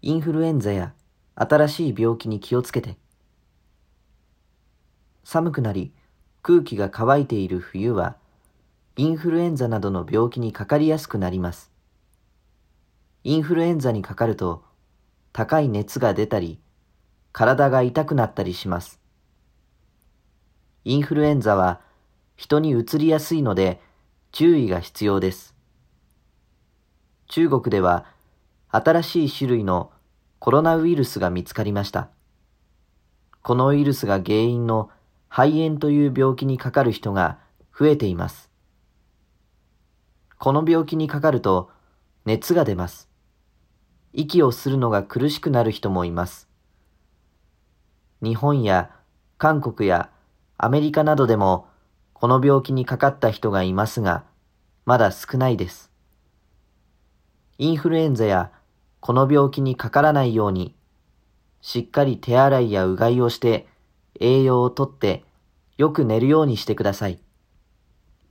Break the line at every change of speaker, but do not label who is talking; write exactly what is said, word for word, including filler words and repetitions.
インフルエンザや新しい病気に気をつけて。寒くなり空気が乾いている冬は、インフルエンザなどの病気にかかりやすくなります。インフルエンザにかかると、高い熱が出たり、体が痛くなったりします。インフルエンザは人にうつりやすいので注意が必要です。中国では新しい種類のコロナウイルスが見つかりました。このウイルスが原因の肺炎という病気にかかる人が増えています。この病気にかかると熱が出ます。息をするのが苦しくなる人もいます。日本や韓国やアメリカなどでもこの病気にかかった人がいますが、まだ少ないです。インフルエンザやこの病気にかからないように、しっかり手洗いやうがいをして栄養をとってよく寝るようにしてください。